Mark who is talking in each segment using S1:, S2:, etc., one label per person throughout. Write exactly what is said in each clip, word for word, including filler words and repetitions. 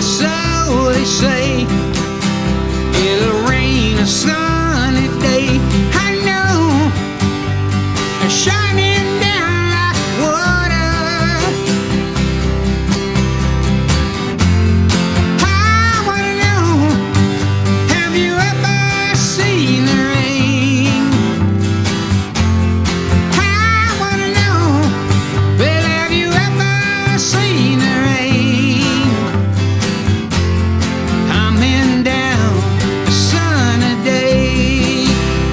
S1: so they say. It'll rain a sunny day. I know, shining down like water. I wanna know, have you ever seen the rain? I wanna know, well, have you ever seen the rain? Coming down a sunny day.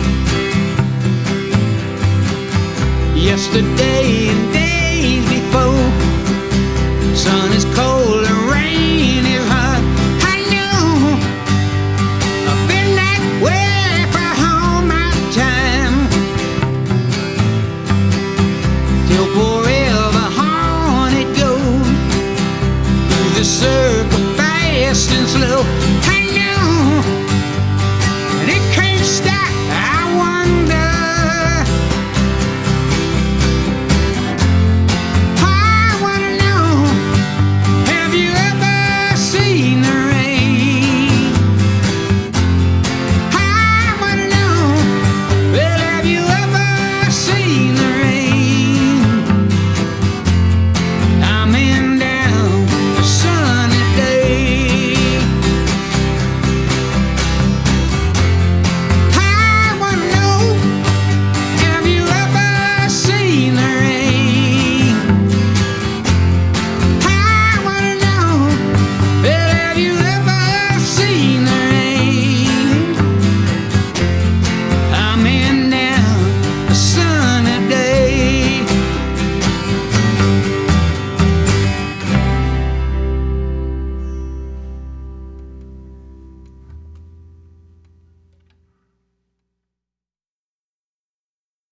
S1: Yesterday and days before, sun is cold and rain is hot. I know, I've been that way for all my time, till forever on it goes, through the circle fast and slow.